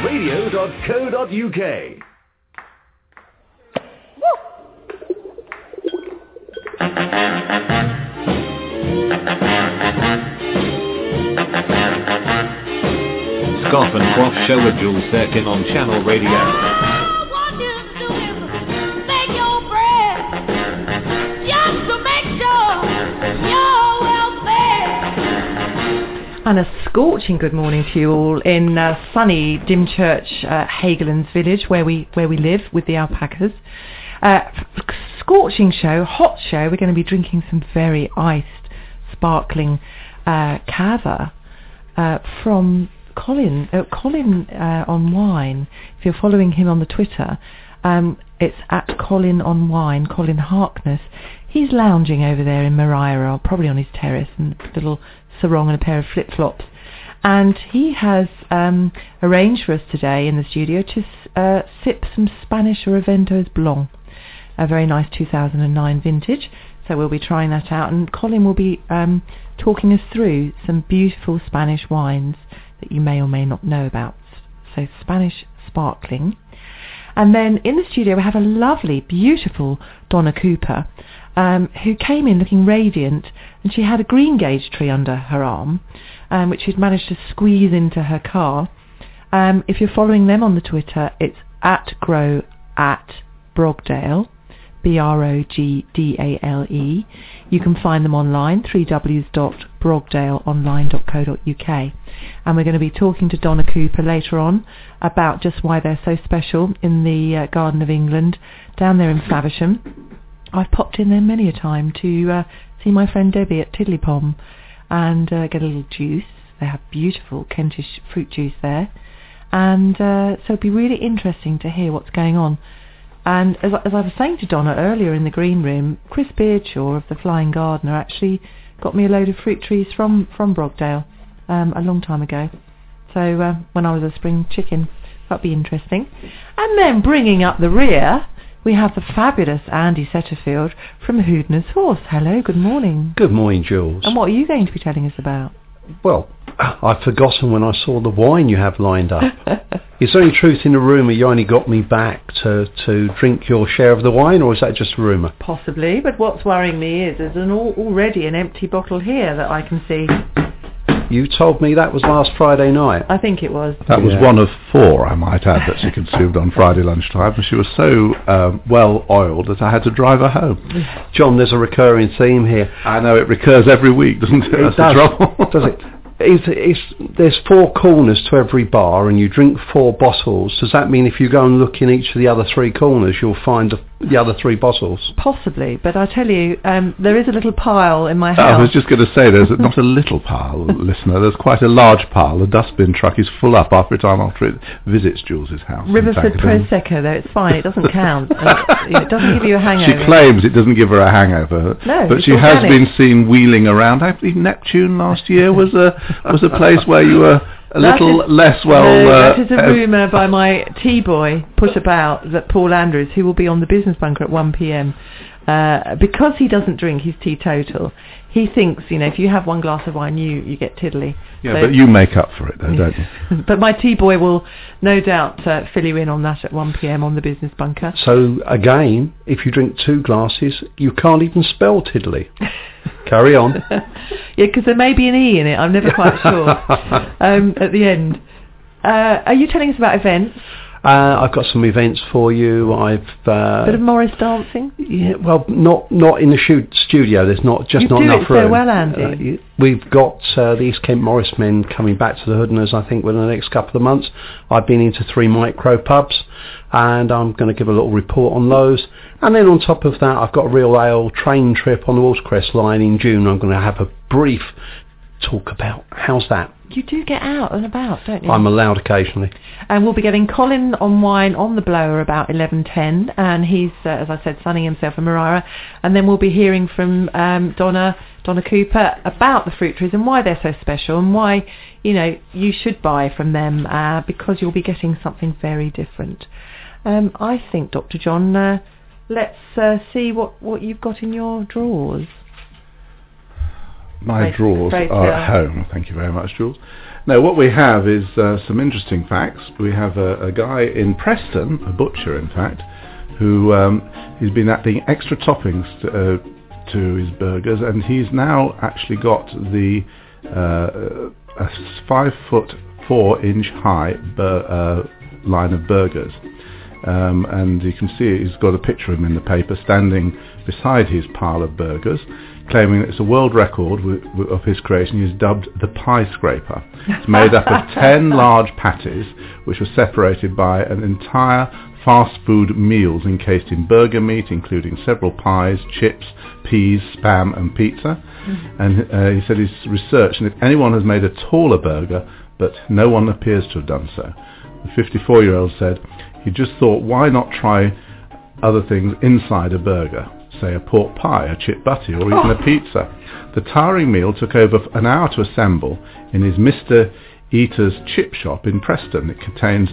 channelradio.co.uk. Scarf and Croft Show with Jules Durkin on Channel Radio. And a scorching good morning to you all in sunny Dymchurch, Hagelands Village, where we live with the alpacas. Scorching show, hot show. We're going to be drinking some very iced, sparkling cava from Colin on Wine. If you're following him on the Twitter, it's at Colin on Wine, Colin Harkness. He's lounging over there in Maria, probably on his terrace, and a little sarong and a pair of flip-flops. And he has arranged for us today in the studio to sip some Spanish Reventos Blanc, a very nice 2009 vintage. So we'll be trying that out, and Colin will be talking us through some beautiful Spanish wines that you may or may not know about. So Spanish sparkling. And then in the studio we have a lovely, beautiful Donna Cooper, who came in looking radiant, and she had a green gage tree under her arm, which she'd managed to squeeze into her car. If you're following them on the Twitter, it's at grow at Brogdale, Brogdale. You can find them online, www.brogdaleonline.co.uk. And we're going to be talking to Donna Cooper later on about just why they're so special in the Garden of England, down there in Faversham. I've popped in there many a time to see my friend Debbie at Tiddlypom and get a little juice. They have beautiful Kentish fruit juice there. And so it'd be really interesting to hear what's going on. And as I was saying to Donna earlier in the green room, Chris Beardshaw of the Flying Gardener actually got me a load of fruit trees from Brogdale a long time ago. So when I was a spring chicken, that'd be interesting. And then bringing up the rear, we have the fabulous Andy Setterfield from Hoodner's Horse. Hello, good morning. Good morning, Jules. And what are you going to be telling us about? Well, I've forgotten when I saw the wine you have lined up. Is there any truth in the rumour you only got me back to drink your share of the wine, or is that just a rumour? Possibly, but what's worrying me is there's already an empty bottle here that I can see. You told me that was last Friday night. I think it was. That was one of 4, I might add, that she consumed on Friday lunchtime, and she was so well oiled that I had to drive her home. John, there's a recurring theme here. I know, it recurs every week, doesn't it? That's the trouble. Does it? There's 4 corners to every bar, and you drink 4 bottles. Does that mean if you go and look in each of the other 3 corners, you'll find the other 3 bottles? Possibly, but I tell you, there is a little pile in my house. I was just going to say, there's not a little pile, listener. There's quite a large pile. The dustbin truck is full up every time after it visits Jules's house. Riverford Prosecco, though, it's fine. It doesn't count. It doesn't give you a hangover. She claims it doesn't give her a hangover. No, but she has been seen wheeling around. I believe Neptune last year was a place where you were a little less well... No, that is a rumour by my T-boy put about that Paul Andrews, who will be on the Business Bunker at 1pm, because he doesn't drink, he's teetotal. He thinks, if you have 1 glass of wine, you get tiddly. Yeah, so, but you make up for it, though, don't you? But my T-boy will no doubt fill you in on that at 1pm on the Business Bunker. So, again, if you drink 2 glasses, you can't even spell tiddly. Carry on. Yeah, because there may be an E in it. I'm never quite sure at the end. Are you telling us about events? I've got some events for you. I've bit of Morris dancing. Yeah, well, not in the studio. There's not enough room. You do it so well, Andy. We've got the East Kent Morris men coming back to the Hoodners, I think, within the next couple of months. I've been into 3 micro pubs, and I'm going to give a little report on those. And then on top of that, I've got a real ale train trip on the Watercress line in June. I'm going to have a brief talk about. How's that? You do get out and about, don't you? I'm allowed occasionally. And we'll be getting Colin on Wine on the blower about 11:10, and he's, as I said, sunning himself in Maria. And then we'll be hearing from Donna Cooper about the fruit trees and why they're so special, and why you should buy from them because you'll be getting something very different. I think, Dr. John, let's see what you've got in your drawers. My drawers are at home. Thank you very much, Jules. Now, what we have is some interesting facts. We have a guy in Preston, a butcher, in fact, who he's been adding extra toppings to his burgers, and he's now actually got a 5'4" high line of burgers. And you can see he's got a picture of him in the paper standing beside his pile of burgers, claiming that it's a world record of his creation. He's dubbed the Pie Scraper. It's made up of 10 large patties, which were separated by an entire fast food meals encased in burger meat, including several pies, chips, peas, spam and pizza. And he said he's researched, and if anyone has made a taller burger, but no one appears to have done so. The 54-year-old said he just thought, why not try other things inside a burger, say a pork pie, a chip butty, or even a pizza. The tiring meal took over an hour to assemble in his Mr. Eater's chip shop in Preston. It contains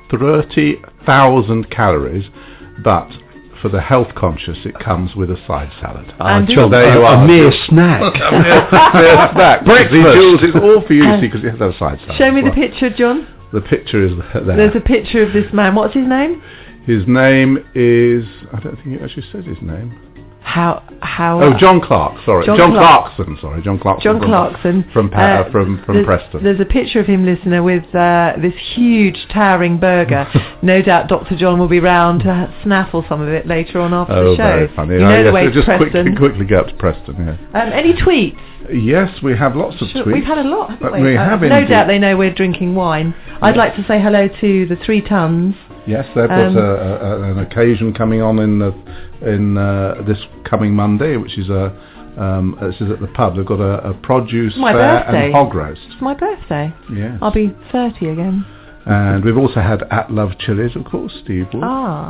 30,000 calories, but for the health conscious, it comes with a side salad. John, there you are. A mere snack. A mere snack. Breakfast. Jules, it's all for you, because you have a side salad. Show me the picture, John. The picture is there. There's a picture of this man. What's his name? His name is... I don't think it actually says his name. How? Oh, John Clark. Sorry, John Clarkson. Sorry, John Clarkson. John Clarkson from Preston. There's a picture of him, listener, with this huge towering burger. No doubt Dr. John will be round to snaffle some of it later on after the show. Very funny. You know the way to just Preston. quickly go up to Preston. Yeah. Any tweets? Yes, we have lots of tweets. We've had a lot, haven't we? We have no doubt they know we're drinking wine. I'd like to say hello to the 3 Tons. Yes, they've got an occasion coming on in this coming Monday, which is this is at the pub. They've got a produce fair and hog roast. It's my birthday. Yes. I'll be 30 again. And we've also had At Love Chilies, of course, Steve Wood,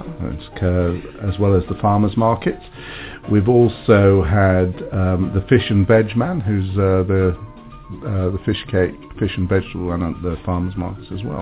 as well as the farmers markets. We've also had the Fish and Veg Man, who's the fish and vegetable run at the farmers markets as well.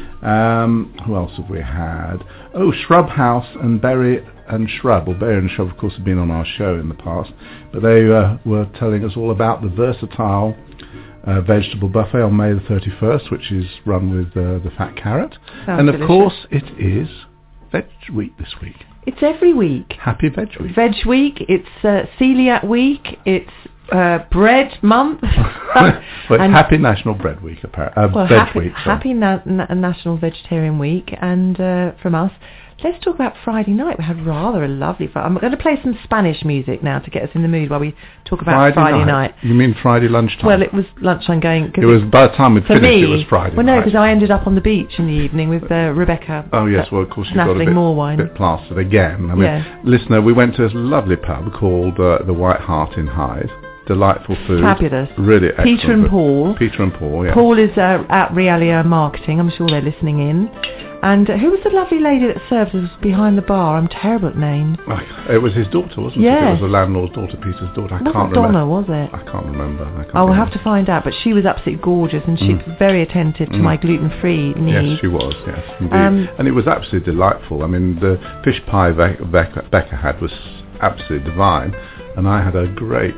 Who else have we had? Shrub House and Berry and Shrub. Well, Berry and Shrub, of course, have been on our show in the past, but they were telling us all about the versatile vegetable buffet on May the 31st, which is run with the Fat Carrot. Sounds delicious. Course, it is Veg Week this week. It's every week. Happy Veg Week. Veg Week. It's Celiac Week. It's Bread Month. Well, it's Happy National Bread Week, apparently. Veg Week. Happy National Vegetarian Week. And from us, let's talk about Friday night. We had rather a lovely Friday. I'm going to play some Spanish music now to get us in the mood while we talk about Friday night. You mean Friday lunchtime? Well, it was lunchtime going... It was, by the time we'd finished, it was Friday night. Well, no, because I ended up on the beach in the evening with Rebecca. Oh, yes, well, of course, you got a bit plastered again. I mean, listener, we went to this lovely pub called the White Hart in Hyde. Delightful food. Fabulous. Really excellent. Peter and Paul, yes. Paul is at Realia Marketing. I'm sure they're listening in. And who was the lovely lady that served us behind the bar? I'm terrible at names. It was his daughter, wasn't it? It was the landlord's daughter, Peter's daughter. I can't remember. Donna, was it? I can't remember. We'll have to find out. But she was absolutely gorgeous, and she's very attentive to my gluten-free needs. Yes, she was. Yes, indeed. And it was absolutely delightful. I mean, the fish pie Becca had was absolutely divine. And I had a great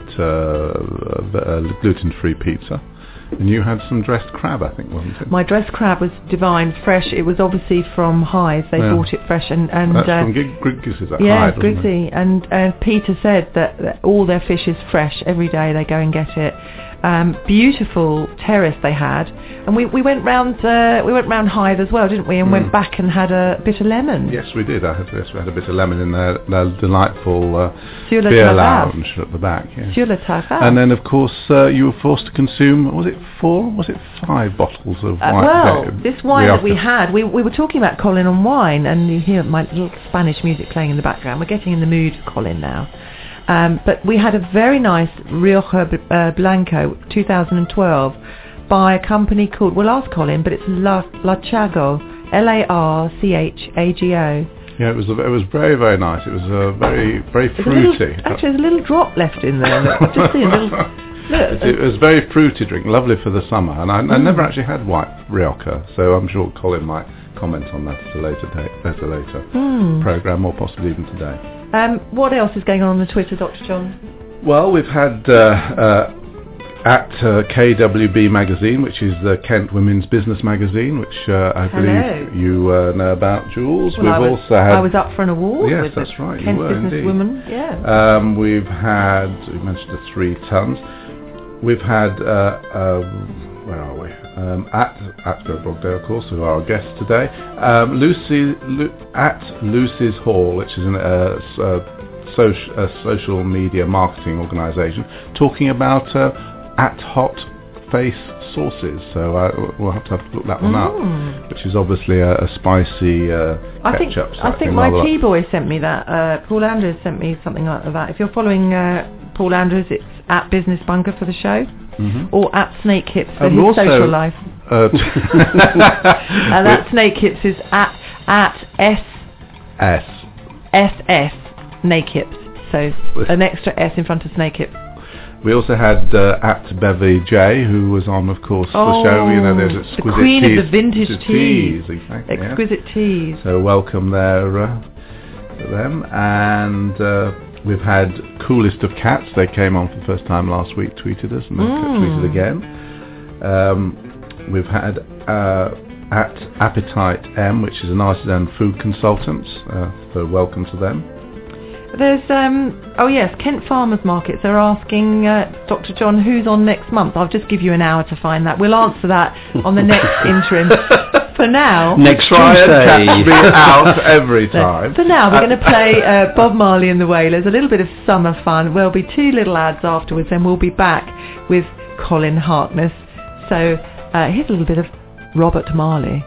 gluten-free pizza. And you had some dressed crab, I think, wasn't it? My dressed crab was divine, fresh. It was obviously from Hythe. They bought it fresh. And that's from Griggs at Hythe, yeah, Griggsy. And Peter said that all their fish is fresh. Every day they go and get it. Beautiful terrace they had. And we went round Hythe as well, didn't we? And went back and had a bit of lemon. Yes, we did. We had a bit of lemon in their delightful beer lounge at the back. Yes. Sur le terrasse. And then, of course, you were forced to consume, was it 5 bottles of wine? This wine that we had, we were talking about Colin and wine, and you hear my little Spanish music playing in the background. We're getting in the mood for Colin now. But we had a very nice Rioja Blanco 2012 by a company called, we'll ask Colin, but it's Larchago, Larchago. Yeah, it was very, very nice. It was very, very fruity. Actually, there's a little drop left in there. Just see a little... Look. It was a very fruity drink, lovely for the summer, and I never actually had white Rioja, so I'm sure Colin might comment on that at a later programme, or possibly even today. What else is going on the Twitter, Dr. John? Well, we've had at KWB Magazine, which is the Kent Women's Business Magazine, which I believe you know about, Jules. Well, I was up for an award. Yes, with that's right. Kent You were Business indeed. Women. Yeah. We've had, you mentioned the 3 tons. We've had, where are we? At Bill Brogdale, of course, who are our guests today. At Lucy's Hall, which is a social media marketing organisation, talking about at hot face sauces. So we'll have to look that one up, which is obviously a spicy ketchup. I think my T-boy sent me that. Paul Andrews sent me something like that. If you're following Paul Andrews, it's at Business Bunker for the show, or at Snake Hips for his also, social life. That Snake Hips is at SS Snake Hips. So an extra S in front of Snake Hips. We also had at Bevy J, who was on, of course, the show. You know, there's exquisite the queen teas, of the vintage teas. Exactly, Exquisite teas. So welcome there to them. And we've had Coolest of Cats. They came on for the first time last week, tweeted us, and then tweeted again. We've had at Appetite M, which is an artisan food consultant. So welcome to them. There's, Kent Farmers Markets. They're asking Dr. John who's on next month. I'll just give you an hour to find that. We'll answer that on the next interim. For now... Next Tuesday. Out every time. For now, we're going to play Bob Marley and the Wailers, a little bit of summer fun. There'll be 2 little ads afterwards, and we'll be back with Colin Harkness. So here's a little bit of Robert Marley.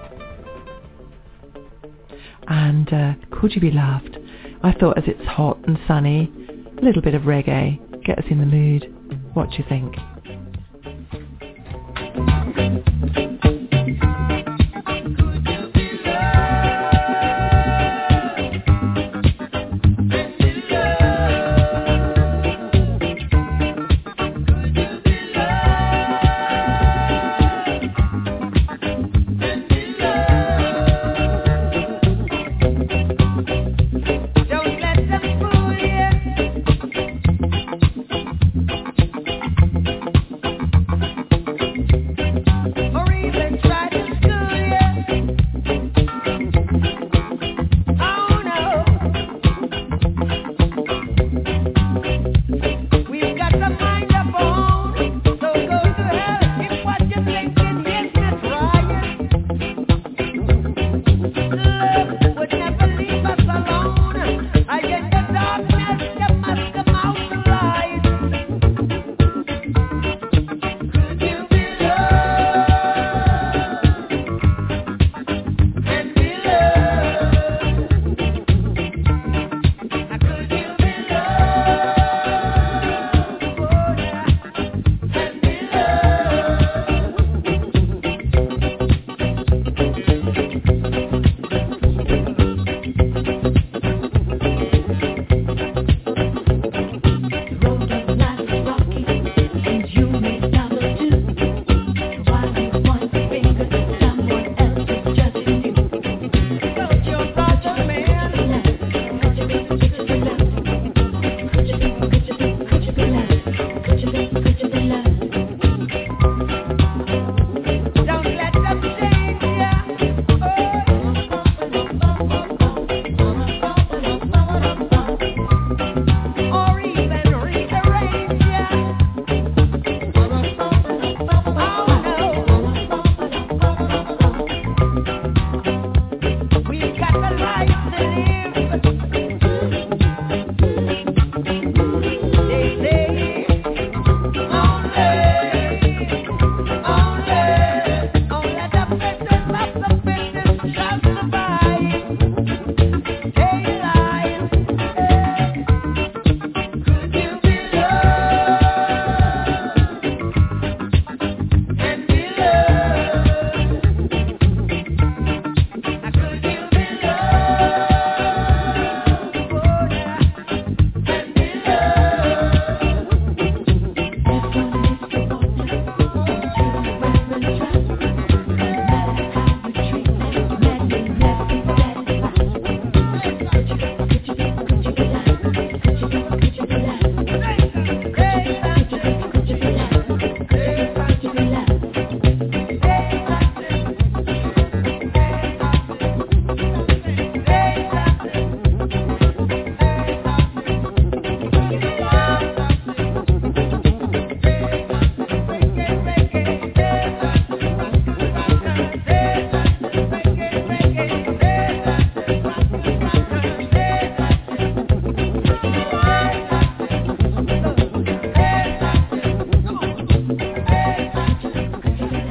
And Could You Be Loved? I thought, as it's hot and sunny, a little bit of reggae, get us in the mood. What do you think?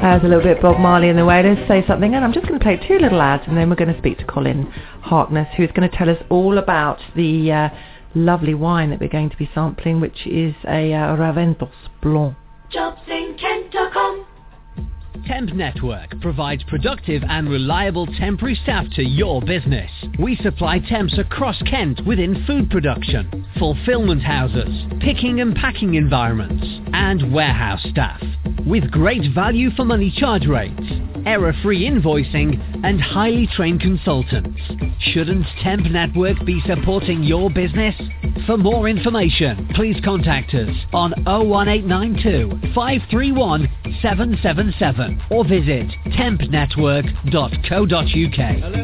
There's a little bit of Bob Marley in the way. Let's say something, and I'm just going to play 2 little ads, and then we're going to speak to Colin Harkness, who's going to tell us all about the lovely wine that we're going to be sampling, which is a Raventos Blanc. JobsInKent.com. Temp Network provides productive and reliable temporary staff to your business. We supply temps across Kent within food production, fulfillment houses, picking and packing environments, and warehouse staff. With great value for money charge rates, error-free invoicing, and highly trained consultants. Shouldn't Temp Network be supporting your business? For more information, please contact us on 01892 531 777 or visit tempnetwork.co.uk.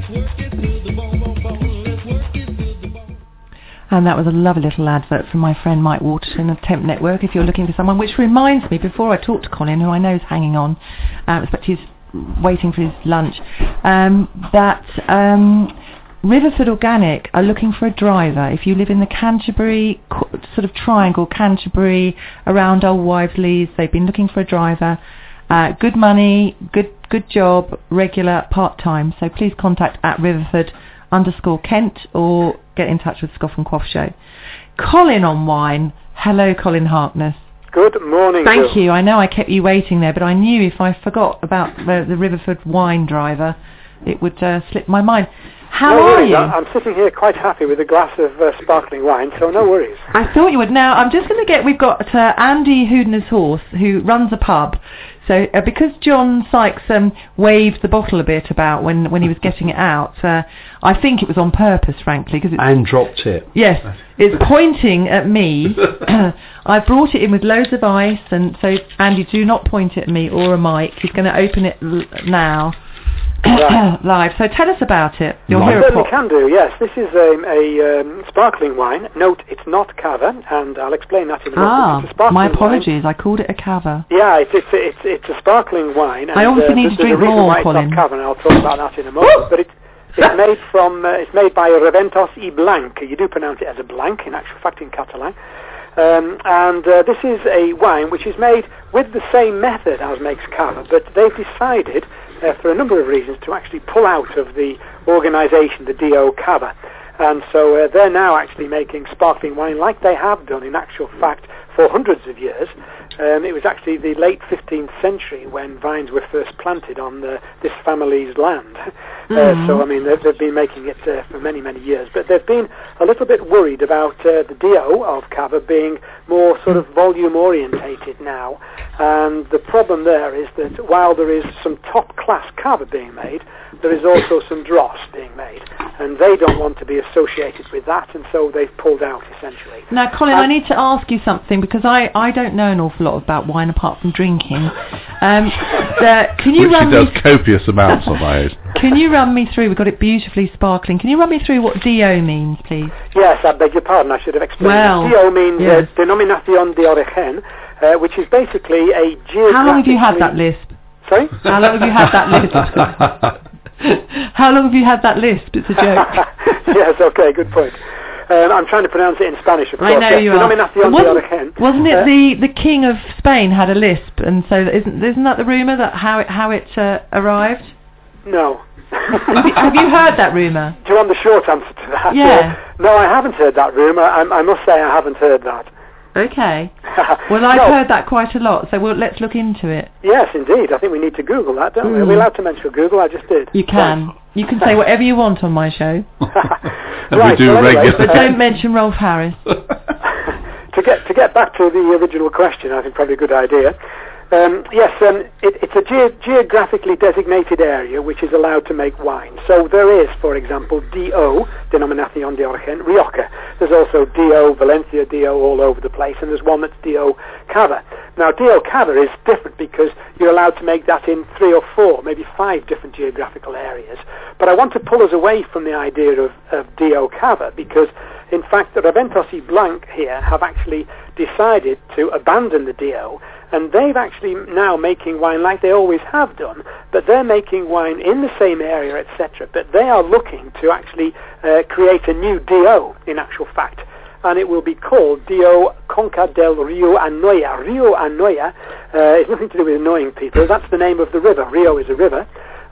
And that was a lovely little advert from my friend Mike Waterton of Temp Network, if you're looking for someone, which reminds me, before I talk to Colin, who I know is hanging on, but he's waiting for his lunch, that Riverford Organic are looking for a driver. If you live in the Canterbury, sort of triangle, Canterbury, around Old Wives Leys, they've been looking for a driver. Good money, good job, regular, part-time. So please contact at Riverford_Kent or get in touch with Scoff and Quaff Show. Colin on wine. Hello, Colin Harkness. Good morning. Thank you. I know I kept you waiting there, but I knew if I forgot about the Riverford wine driver, it would slip my mind. How are you? I'm sitting here quite happy with a glass of sparkling wine, so no worries. I thought you would. Now, I'm just going to we've got Andy Houdner's horse, who runs a pub. So, because John Sykes waved the bottle a bit about when he was getting it out, I think it was on purpose, frankly. And dropped it. Yes, it's pointing at me. I brought it in with loads of ice, and so, Andy, do not point it at me or a mic. He's going to open it now. Right. Live. So tell us about it. I certainly can do, yes. This is a sparkling wine. Note, it's not cava, and I'll explain that in a moment. It's a my apologies. Wine. I called it a cava. Yeah, it's a sparkling wine. I obviously need to drink more, Colin. It's not cava, and I'll talk about that in a moment. But it's made by Raventos i Blanc. You do pronounce it as a blanc, in actual fact, in Catalan. And this is a wine which is made with the same method as makes cava, but they've decided, for a number of reasons, to actually pull out of the organisation, the DO Cava. And so they're now actually making sparkling wine like they have done, in actual fact, for hundreds of years. It was actually the late 15th century when vines were first planted on this family's land. So, I mean, they've been making it for many, many years. But they've been a little bit worried about the DO of Cava being more sort of volume-orientated now. And the problem there is that while there is some top-class Cava being made, there is also some dross being made. And they don't want to be associated with that, and so they've pulled out, essentially. Now, Colin, I need to ask you something, because I don't know an awful lot about wine apart from drinking. Can you Which she does copious amounts of, I Can you run me through, we've got it beautifully sparkling, can you run me through what DO means, please? Yes, I beg your pardon, I should have explained. Well, DO means Denominación de Origen, which is basically a geographic... How long have you had that lisp? Sorry? How long have you had that lisp? How long have you had that lisp? It's a joke. Yes, okay, good point. I'm trying to pronounce it in Spanish, of course. I know you are. Wasn't it the the King of Spain had a lisp, and so isn't that the rumour that how it arrived? No. Have you heard that rumour? Do you want the short answer to that? Yeah. No, I haven't heard that rumour. I must say I haven't heard that. Okay. Well, I've heard that quite a lot, so let's look into it. Yes, indeed. I think we need to Google that, don't we? Are we allowed to mention Google? I just did. You can. Right. You can say whatever you want on my show. Right, we do regularly. But don't mention Rolf Harris. To get back to the original question, I think probably a good idea. It's a geographically designated area which is allowed to make wine. So there is, for example, DO, Denominación de Origen, Rioja. There's also DO, Valencia DO all over the place, and there's one that's DO Cava. Now, DO Cava is different because you're allowed to make that in 3 or 4, maybe 5 different geographical areas. But I want to pull us away from the idea of DO Cava because, in fact, the Raventos i Blanc here have actually decided to abandon the DO, and they've actually now making wine like they always have done, but they're making wine in the same area, etc. But they are looking to actually create a new DO, in actual fact. and it will be called Dio Conca del Rio Anoia. Rio Anoia is nothing to do with annoying people. That's the name of the river. Rio is a river.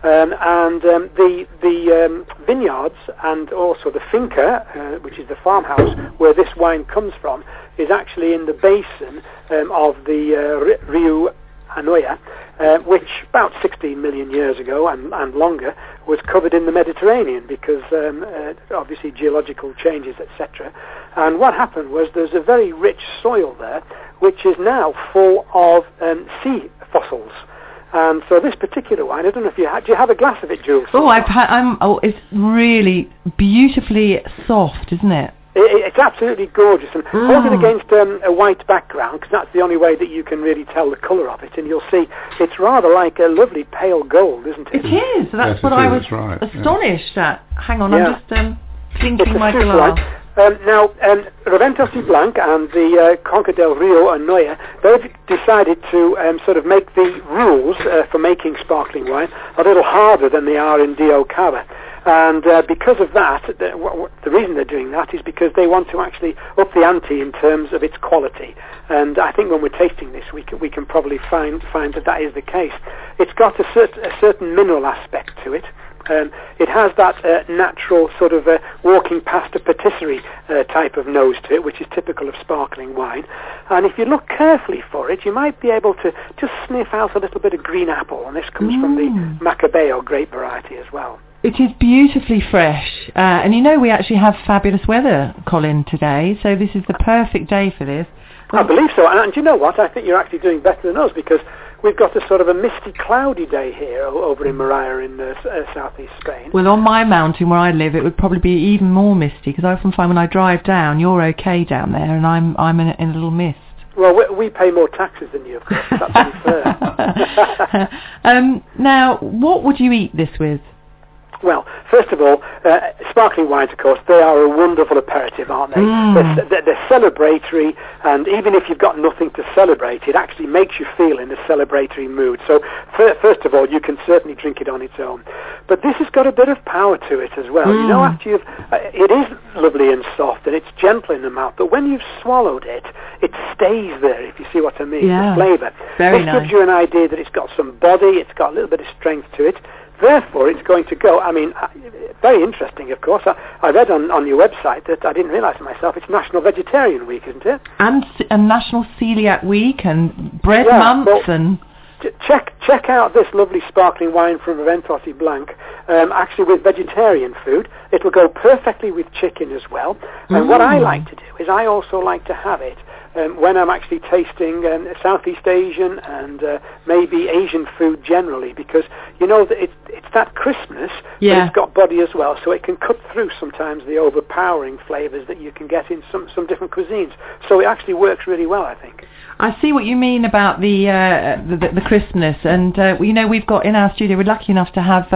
The vineyards and also the finca, which is the farmhouse where this wine comes from, is actually in the basin of the Rio Anoia, which about 16 million years ago and longer was covered in the Mediterranean because obviously geological changes, etc. And what happened was there's a very rich soil there which is now full of sea fossils. And so this particular wine, I don't know if do you have a glass of it, Jules? Oh, it's really beautifully soft, isn't it? It's absolutely gorgeous, and hold it against a white background, because that's the only way that you can really tell the colour of it, and you'll see it's rather like a lovely pale gold, isn't it? It is. That's yes, what I was astonished at. Hang on, I'm just thinking my glass. Now, Raventós y Blanc and the Conca del Rio Anoia, they've decided to sort of make the rules for making sparkling wine a little harder than they are in Dio Cava. And because of that, the reason they're doing that is because they want to actually up the ante in terms of its quality. And I think when we're tasting this, we can probably find that is the case. It's got a certain mineral aspect to it. It has that natural sort of walking past a patisserie type of nose to it, which is typical of sparkling wine. And if you look carefully for it, you might be able to just sniff out a little bit of green apple, and this comes from the Macabeo grape variety as well. It is beautifully fresh, and you know we actually have fabulous weather, Colin, today, so this is the perfect day for this. I believe so, and do you know what? I think you're actually doing better than us, because we've got a sort of a misty, cloudy day here over in Maria in southeast Spain. Well, on my mountain where I live, it would probably be even more misty, because I often find when I drive down, you're okay down there, and I'm in a little mist. Well, we pay more taxes than you, of course. That's unfair. Now, what would you eat this with? Well, first of all, sparkling wines, of course, they are a wonderful aperitif, aren't they? They're celebratory, and even if you've got nothing to celebrate, it actually makes you feel in a celebratory mood. So, first of all, you can certainly drink it on its own. But this has got a bit of power to it as well. You know, after it is lovely and soft, and it's gentle in the mouth, but when you've swallowed it, it stays there, if you see what I mean, the flavour. This gives you an idea that it's got some body, it's got a little bit of strength to it. Therefore, it's going to go, I mean, very interesting, of course. I read on your website that I didn't realise it myself, it's National Vegetarian Week, isn't it? And National Celiac Week and Bread Month. Well, and check out this lovely sparkling wine from Raventós y Blanc, actually with vegetarian food. It will go perfectly with chicken as well. And what I like to do is I also like to have it when I'm actually tasting Southeast Asian and maybe Asian food generally, because you know that it's that crispness, but it's got body as well, so it can cut through sometimes the overpowering flavours that you can get in some different cuisines. So it actually works really well, I think. I see what you mean about the crispness, and you know, we've got in our studio, we're lucky enough to have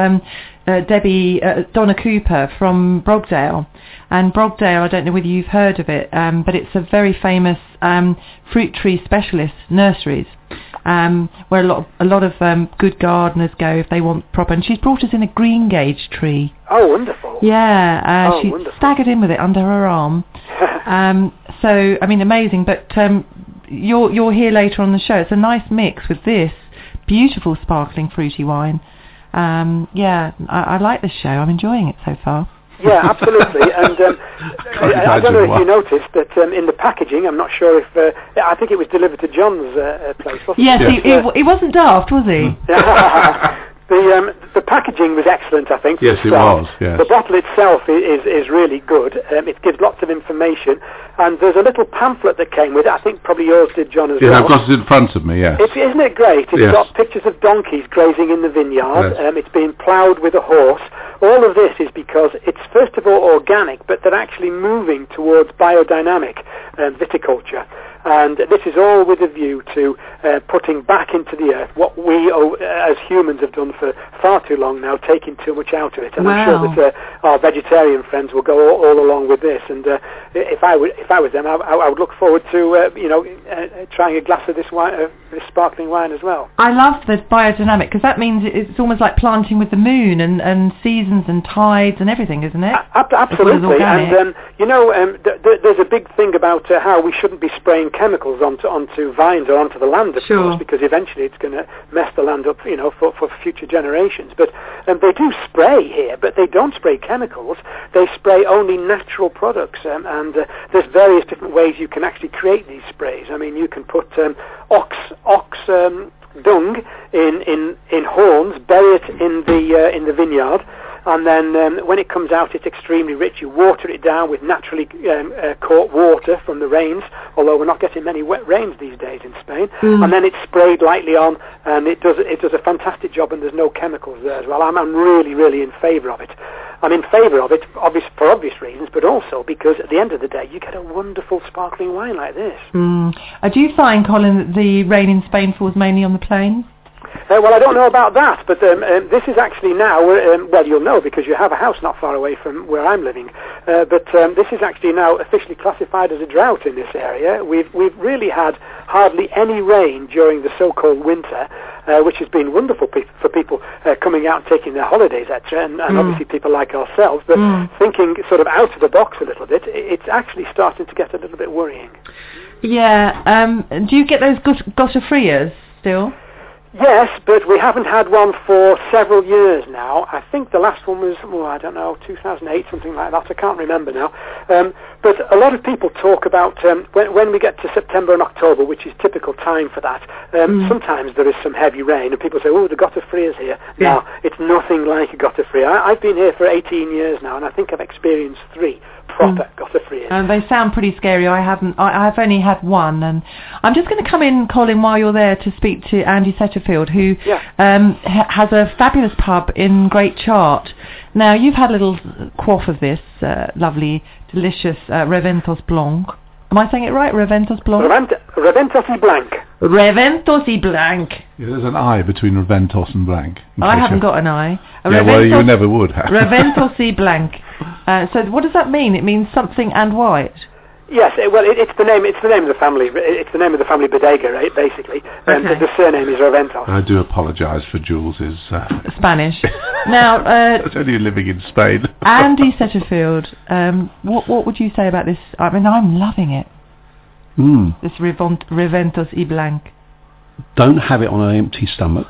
Donna Cooper from Brogdale. And Brogdale, I don't know whether you've heard of it, but it's a very famous fruit tree specialist nurseries, where a lot of good gardeners go if they want proper. And she's brought us in a greengage tree. Oh, wonderful! Yeah, she staggered in with it under her arm. So, I mean, amazing. But you're here later on the show. It's a nice mix with this beautiful sparkling fruity wine. I like this show. I'm enjoying it so far. Yeah, absolutely. And I don't know if you noticed that in the packaging, I'm not sure if I think it was delivered to John's place. Yes, he wasn't daft, was he? The packaging was excellent, I think. Yes, it was. Yes. The bottle itself is really good. It gives lots of information, and there's a little pamphlet that came with it. I think probably yours did, John, as well. Yeah, I've got it in front of me. Yes. Isn't it great? It's got pictures of donkeys grazing in the vineyard. Yes. It's being ploughed with a horse. All of this is because it's first of all organic, but they're actually moving towards biodynamic viticulture. And this is all with a view to putting back into the earth what we as humans have done for far too long now, taking too much out of it. And I'm sure that our vegetarian friends will go all along with this. And if I was them, I would look forward to trying a glass of this wine, this sparkling wine as well. I love the biodynamic, because that means it's almost like planting with the moon and seasons and tides and everything, isn't it? Absolutely. And there's a big thing about how we shouldn't be spraying chemicals onto vines or onto the land, of course, because eventually it's going to mess the land up, for future generations. But they do spray here, but they don't spray chemicals. They spray only natural products, and there's various different ways you can actually create these sprays. I mean, you can put ox dung in horns, bury it in the vineyard, and then when it comes out, it's extremely rich. You water it down with naturally caught water from the rains, although we're not getting many wet rains these days in Spain. And then it's sprayed lightly on, and it does a fantastic job, and there's no chemicals there as well. I'm really, really in favour of it. I'm in favour of it, for obvious reasons, but also because at the end of the day, you get a wonderful sparkling wine like this. Do you find, Colin, that the rain in Spain falls mainly on the plains? Well, I don't know about that, but this is actually now, well, you'll know because you have a house not far away from where I'm living, but this is actually now officially classified as a drought in this area. We've really had hardly any rain during the so-called winter, which has been wonderful for people coming out and taking their holidays, etc., and obviously people like ourselves, but thinking sort of out of the box a little bit, it's actually starting to get a little bit worrying. Yeah, do you get those gotafrias still? Yes, but we haven't had one for several years now. I think the last one was, 2008, something like that. I can't remember now. But a lot of people talk about when we get to September and October, which is typical time for that, sometimes there is some heavy rain, and people say, the gotafria's here. Yeah. Now, it's nothing like a gotafria. I've been here for 18 years now, and I think I've experienced 3 proper gotafrias. They sound pretty scary. I've only had one, and I'm just going to come in, Colin, while you're there to speak to Andy Setterfield, who has a fabulous pub in Great Chart. Now, you've had a little quaff of this lovely, delicious Reventos Blanc. Am I saying it right? Reventos Blanc? Reventos y Blanc. Reventos y Blanc. Yeah, there's an I between Reventos and Blanc. I haven't got an I. You never would have. Reventos y Blanc. So what does that mean? It means something and white. Yes, it's the name of the family. It's the name of the family Bodega, right? Basically, the surname is Reventos. I do apologise for Jules's Spanish. Now, it's only living in Spain. Andy Setterfield, what would you say about this? I mean, I'm loving it. This Reventos y Blanc. Don't have it on an empty stomach.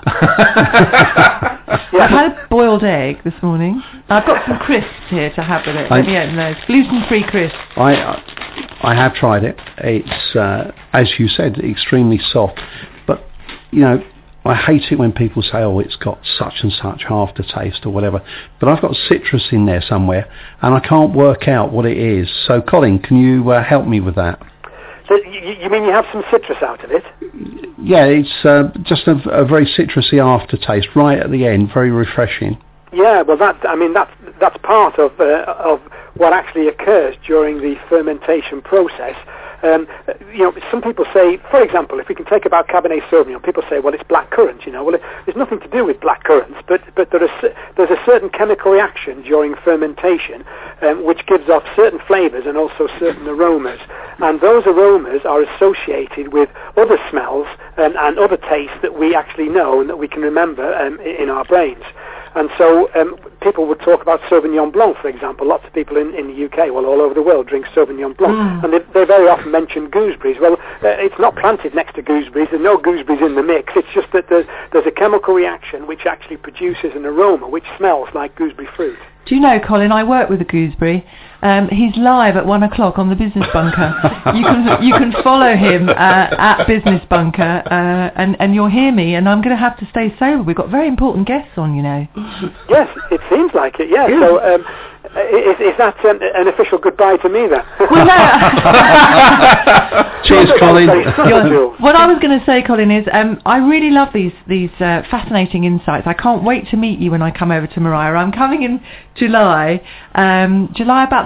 I've had a boiled egg this morning. I've got some crisps here to have with it. Let me open those. Gluten-free crisps. I have tried it. It's, as you said, extremely soft. But, I hate it when people say, it's got such and such aftertaste or whatever. But I've got citrus in there somewhere, and I can't work out what it is. So, Colin, can you help me with that? So you mean you have some citrus out of it? Yeah, it's just a very citrusy aftertaste right at the end, very refreshing. Yeah, well, that's part of what actually occurs during the fermentation process. Some people say, for example, if we can take about Cabernet Sauvignon, people say, well, it's black currant. Well, there's nothing to do with black currants, but there's a certain chemical reaction during fermentation which gives off certain flavours and also certain aromas, and those aromas are associated with other smells and other tastes that we actually know and that we can remember in our brains. And so people would talk about Sauvignon Blanc, for example. Lots of people in the UK, well, all over the world, drink Sauvignon Blanc. And they very often mention gooseberries. Well, it's not planted next to gooseberries. There's no gooseberries in the mix. It's just that there's a chemical reaction which actually produces an aroma which smells like gooseberry fruit. Do you know, Colin, I work with a gooseberry. He's live at 1 o'clock on the Business Bunker. You can follow him at Business Bunker, and you'll hear me, and I'm going to have to stay sober. We've got very important guests on, Yes, it seems like it, yeah. So is that an official goodbye to me then? Well, no. Cheers, Colin. What I was going to say, Colin, is I really love these fascinating insights. I can't wait to meet you when I come over to Maria. I'm coming in July about the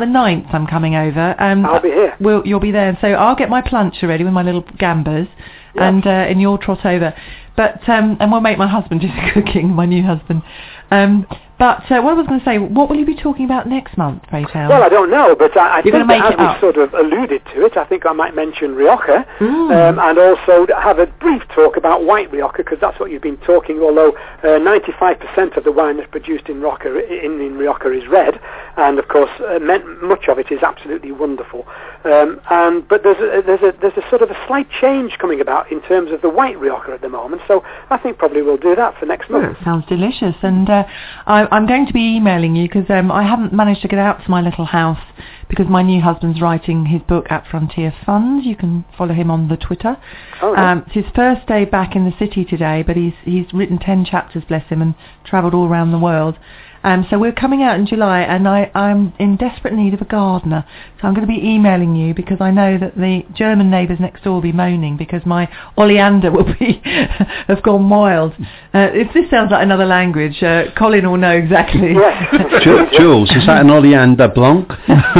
9th I'm coming over. I'll be here. You'll be there, so I'll get my plancha ready with my little gambas, and you'll trot over. But and we'll make my husband do the cooking, my new husband. But what I was going to say, what will you be talking about next month, pray tell? Well, I don't know, but I think that as we sort of alluded to it, I think I might mention Rioja, and also have a brief talk about white Rioja, because that's what you've been talking, although 95% of the wine that's produced in Rioja is red, and of course much of it is absolutely wonderful. But there's a sort of a slight change coming about in terms of the white Rioja at the moment, so I think probably we'll do that for next month. Sounds delicious, and I'm going to be emailing you because I haven't managed to get out to my little house because my new husband's writing his book at Frontier Fund. You can follow him on the Twitter. It's his first day back in the city today, but he's written 10 chapters, bless him, and travelled all around the world. So we're coming out in July, and I'm in desperate need of a gardener. So I'm going to be emailing you because I know that the German neighbours next door will be moaning because my oleander will have gone wild. If this sounds like another language, Colin will know exactly. Jules, is that an oleander blanc?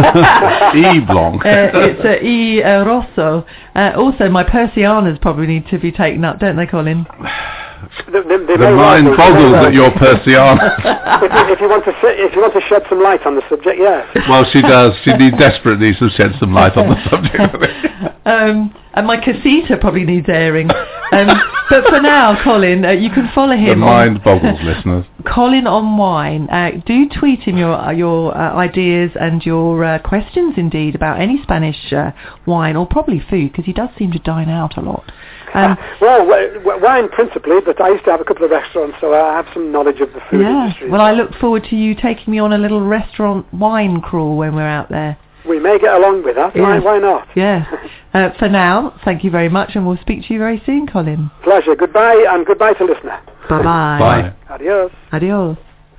E blanc. It's a E rosso. Also, my Persianas probably need to be taken up, don't they, Colin? The mind boggles at your Persiana. if you want to shed some light on the subject, yes. Well, she does. She desperately needs to shed some light on the subject. And my casita probably needs airing. But for now, Colin, you can follow him. The mind boggles, listeners. Colin on Wine. Do tweet him your ideas and your questions, indeed, about any Spanish wine, or probably food, because he does seem to dine out a lot. Wine principally, but I used to have a couple of restaurants, so I have some knowledge of the food industry. Well, I look forward to you taking me on a little restaurant wine crawl when we're out there. We may get along with that. Yes. Why not? Yeah. For now, thank you very much, and we'll speak to you very soon, Colin. Pleasure. Goodbye, and goodbye to listener. Bye-bye. Bye. Adios. Adios.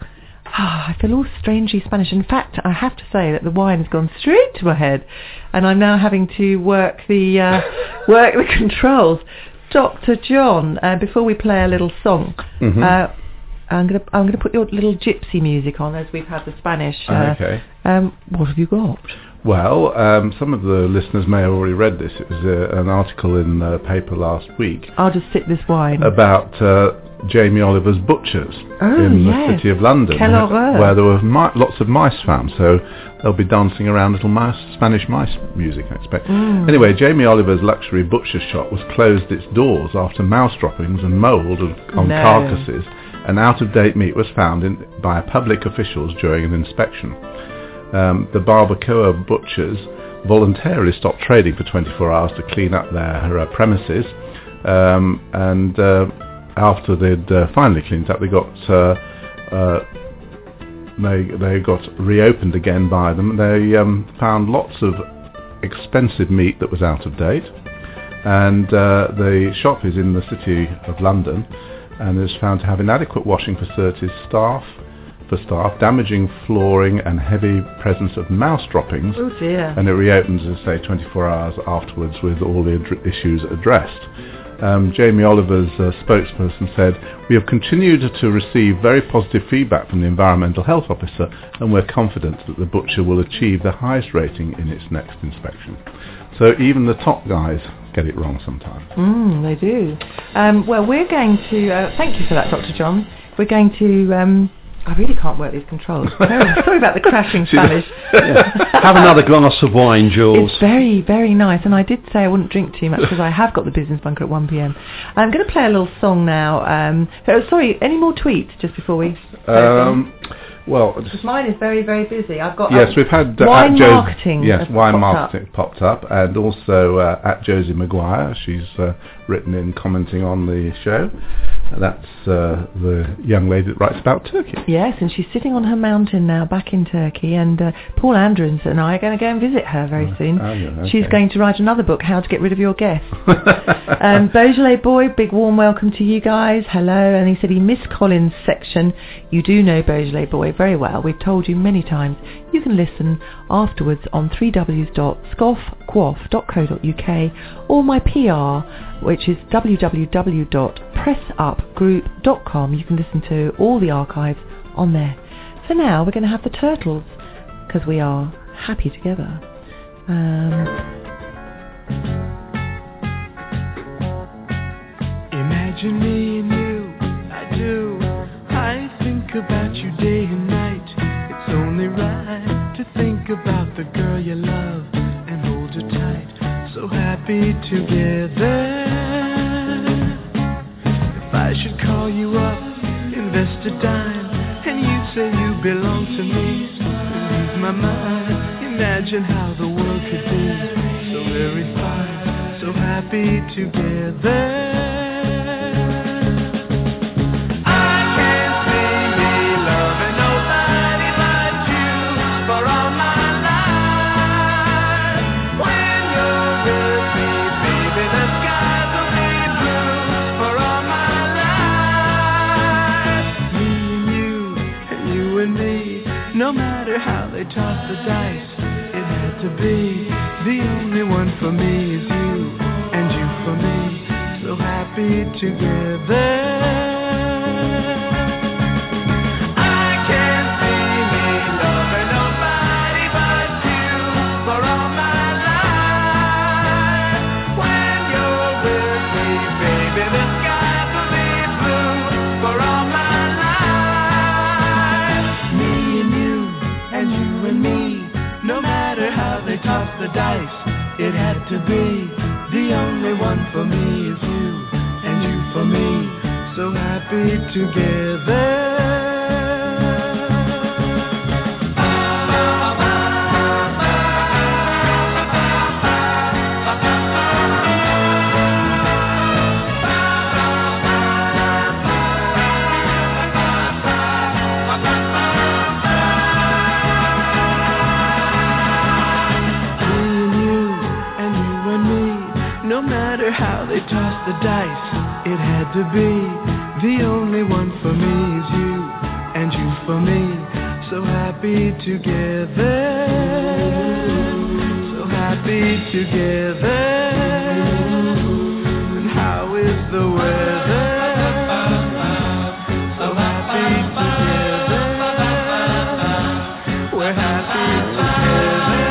I feel all strangely Spanish. In fact, I have to say that the wine has gone straight to my head, and I'm now having to work the controls. Dr. John, before we play a little song, I'm gonna put your little gypsy music on as we've had the Spanish. Okay. What have you got? Well, some of the listeners may have already read this. It was an article in the paper last week. I'll just sip this wine. About Jamie Oliver's butchers in the city of London, where there were lots of mice found. So they'll be dancing around little Spanish mice music, I expect. Anyway, Jamie Oliver's luxury butcher shop was closed its doors after mouse droppings and mould on carcasses, and out-of-date meat was found by public officials during an inspection. The Barbacoa butchers voluntarily stopped trading for 24 hours to clean up their premises, and after they'd finally cleaned up, they got reopened again by them. They found lots of expensive meat that was out of date, and the shop is in the city of London, and is found to have inadequate washing facilities, staff, damaging flooring, and heavy presence of mouse droppings. Oh dear. And it reopens, as I say, 24 hours afterwards with all the issues addressed. Jamie Oliver's spokesperson said, "We have continued to receive very positive feedback from the environmental health officer, and we're confident that the butcher will achieve the highest rating in its next inspection." So even the top guys get it wrong sometimes. They do. Well, we're going to... thank you for that, Dr. John. We're going to... I really can't work these controls. Sorry about the crashing Spanish. Have another glass of wine, Jules. It's very, very nice. And I did say I wouldn't drink too much because I have got the business bunker at 1 p.m. I'm going to play a little song now. Sorry, any more tweets just before we... Well, because mine is very, very busy. I've got we've had wine marketing. Yes, wine marketing popped up, and also at Josie Maguire. She's written in commenting on the show. That's the young lady that writes about Turkey. Yes, and she's sitting on her mountain now, back in Turkey. And Paul Andrens and I are going to go and visit her very soon. Okay. She's going to write another book, How to Get Rid of Your Guests. Beaujolais Boy, big warm welcome to you guys. Hello. And he said he missed Colin's section. You do know Beaujolais Boy very well. We've told you many times. You can listen afterwards on www.scoffquaff.co.uk or my PR, which is www.pressupgroup.com. You can listen to all the archives on there. For now, we're going to have the Turtles, because we are happy together. Imagine me and you, I do. I think about you day and night. It's only right to think about the girl you love and hold her tight. So happy together. If I should call you up, invest a dime, and you say you belong to me, lose my mind. Imagine how the world could be so very fine, so happy together. No matter how they toss the dice, it had to be. The only one for me is you, and you for me, so happy together. I can't see me loving nobody but you for all my life. When you're with me, baby, the skies will be blue for all my no matter how they toss the dice, it had to be. The only one for me is you, and you for me, so happy together. No matter how they toss the dice, it had to be. The only one for me is you, and you for me, so happy together. So happy together. And how is the weather? So happy together. We're happy together.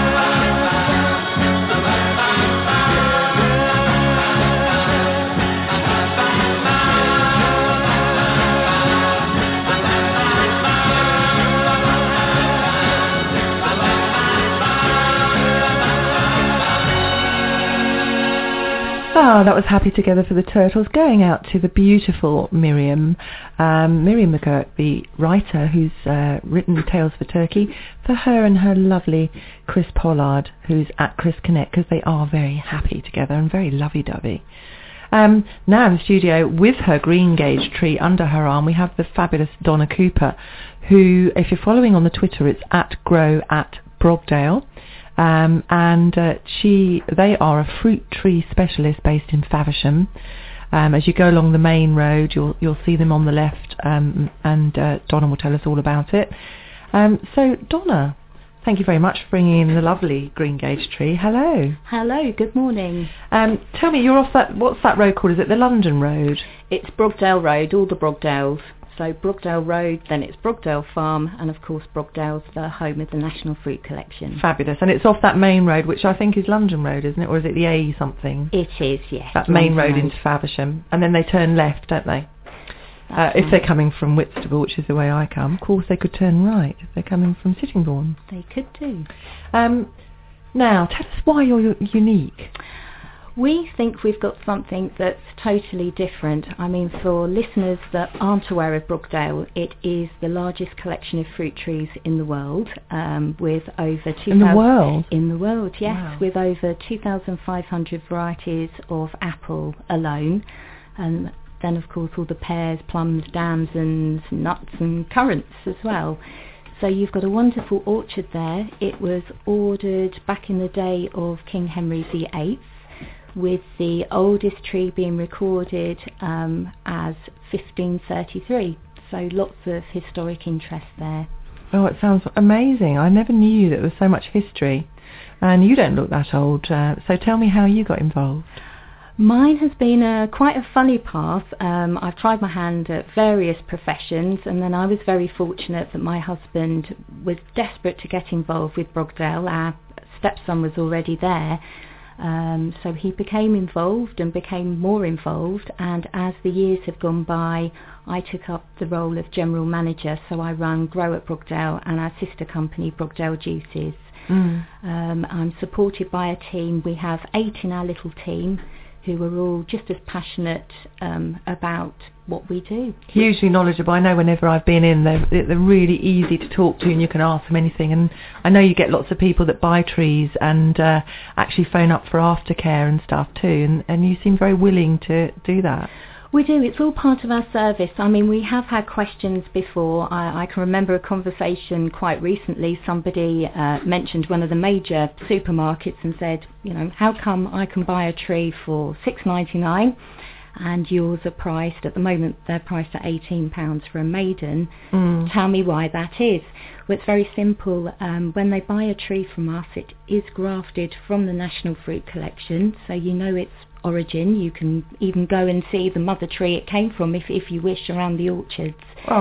That was Happy Together for the Turtles, going out to the beautiful Miriam McGurk, the writer who's written Tales for Turkey, for her and her lovely Chris Pollard, who's at Chris Connect, because they are very happy together and very lovey-dovey. Now in the studio with her green gauge tree under her arm, we have the fabulous Donna Cooper, who, if you're following on the Twitter, it's @grow@Brogdale. They are a fruit tree specialist based in Faversham. As you go along the main road, you'll see them on the left, and Donna will tell us all about it. So Donna, thank you very much for bringing in the lovely green gauge tree. Hello. Hello, good morning. Tell me, you're off what's that road called? Is it the London Road? It's Brogdale Road, all the Brogdales. So Brogdale Road, then it's Brogdale Farm, and of course Brogdale's the home of the National Fruit Collection. Fabulous. And it's off that main road, which I think is London Road, isn't it? Or is it the A something? It is, yes. That main road into Faversham. And then they turn left, don't they? If they're coming from Whitstable, which is the way I come, of course they could turn right if they're coming from Sittingbourne. They could do. Now, tell us why you're unique. We think we've got something that's totally different. I mean, for listeners that aren't aware of Brogdale, it is the largest collection of fruit trees in the world, with over 2,000... In the world? In the world, yes, wow. With over 2,500 varieties of apple alone. And then, of course, all the pears, plums, damsons, nuts and currants as well. So you've got a wonderful orchard there. It was ordered back in the day of King Henry VIII, with the oldest tree being recorded as 1533. So lots of historic interest there. Oh, it sounds amazing. I never knew that there was so much history. And you don't look that old. So tell me how you got involved. Mine has been quite a funny path. I've tried my hand at various professions, and then I was very fortunate that my husband was desperate to get involved with Brogdale. Our stepson was already there, so he became involved and became more involved, and as the years have gone by, I took up the role of general manager, so I run Grow at Brogdale and our sister company Brogdale Juices. I'm supported by a team. We have 8 in our little team who are all just as passionate about what we do. Hugely knowledgeable. I know whenever I've been in, they're really easy to talk to, and you can ask them anything. And I know you get lots of people that buy trees and actually phone up for aftercare and stuff too, and you seem very willing to do that. We do. It's all part of our service. I mean, we have had questions before. I can remember a conversation quite recently. Somebody mentioned one of the major supermarkets and said, you know, how come I can buy a tree for $6.99 and yours are priced, at the moment they're priced at £18 for a maiden. Tell me why that is. Well, it's very simple. When they buy a tree from us, it is grafted from the National Fruit Collection, so you know its origin. You can even go and see the mother tree it came from if you wish, around the orchards.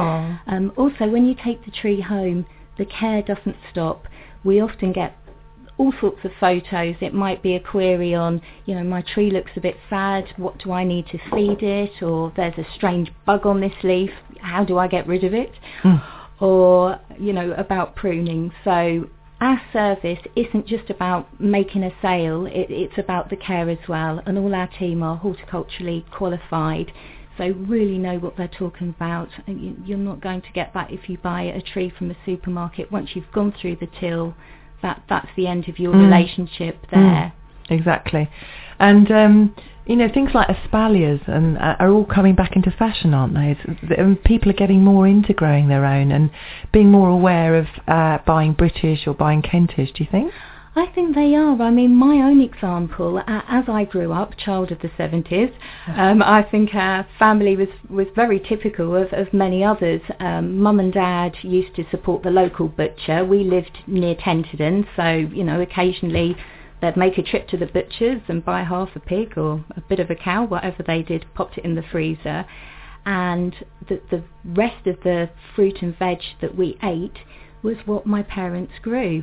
Also, when you take the tree home, the care doesn't stop. We often get all sorts of photos. It might be a query on, you know, my tree looks a bit sad, what do I need to feed it, or there's a strange bug on this leaf, how do I get rid of it, or, you know, about pruning. So our service isn't just about making a sale, it's about the care as well, and all our team are horticulturally qualified, so really know what they're talking about. You're not going to get that if you buy a tree from a supermarket. Once you've gone through the till, that's the end of your relationship there. Exactly. And you know, things like espaliers and are all coming back into fashion, aren't they? People are getting more into growing their own and being more aware of buying British or buying Kentish, do you think? I think they are. I mean, my own example, as I grew up, child of the 70s, I think our family was very typical of many others. Mum and Dad used to support the local butcher. We lived near Tenterden, so, you know, occasionally they'd make a trip to the butcher's and buy half a pig or a bit of a cow, whatever they did, popped it in the freezer. And the rest of the fruit and veg that we ate was what my parents grew.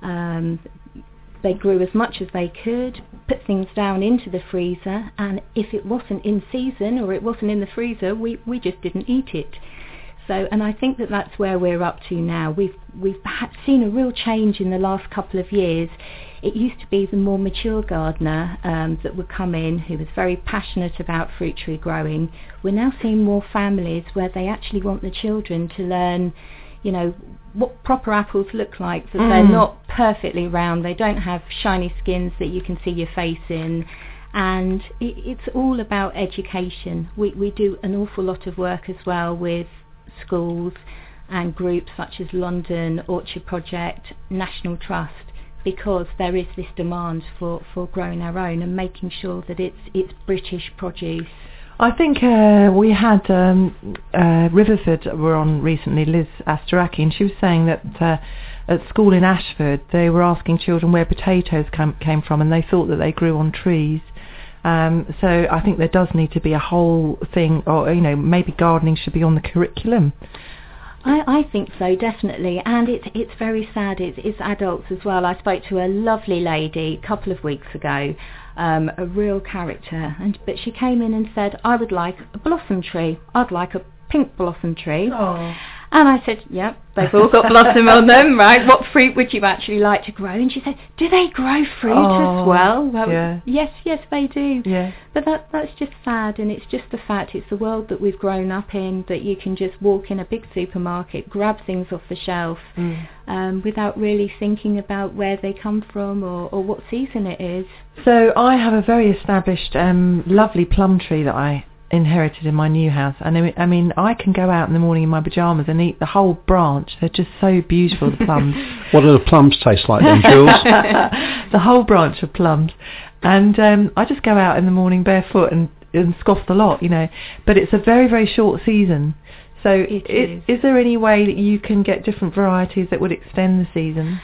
They grew as much as they could, put things down into the freezer, and if it wasn't in season or it wasn't in the freezer, we just didn't eat it. So, and I think that's where we're up to now. We've perhaps seen a real change in the last couple of years. It used to be the more mature gardener that would come in who was very passionate about fruit tree growing. We're now seeing more families where they actually want the children to learn, you know, what proper apples look like, that they're not perfectly round, they don't have shiny skins that you can see your face in, and it's all about education. We do an awful lot of work as well with schools and groups such as London Orchard Project, National Trust, because there is this demand for growing our own and making sure that it's British produce. I think we had Riverford were on recently, Liz Astaraki, and she was saying that at school in Ashford they were asking children where potatoes came from, and they thought that they grew on trees. So I think there does need to be a whole thing, or, you know, maybe gardening should be on the curriculum. I think so, definitely, and it's very sad. It's adults as well. I spoke to a lovely lady a couple of weeks ago, a real character, but she came in and said, I would like a blossom tree. I'd like a pink blossom tree. Oh. And I said, yep, they've all got blossom on them, right? What fruit would you actually like to grow? And she said, do they grow fruit as well? Well, yeah. Yes, they do. Yeah. But that's just sad, and it's just the fact, it's the world that we've grown up in, that you can just walk in a big supermarket, grab things off the shelf, without really thinking about where they come from or what season it is. So I have a very established, lovely plum tree that I inherited in my new house, and I mean I can go out in the morning in my pyjamas and eat the whole branch. They're just so beautiful, the plums. What do the plums taste like then, Jules? The whole branch of plums. And I just go out in the morning barefoot and scoff the lot, you know. But it's a very, very short season. So is there any way that you can get different varieties that would extend the season?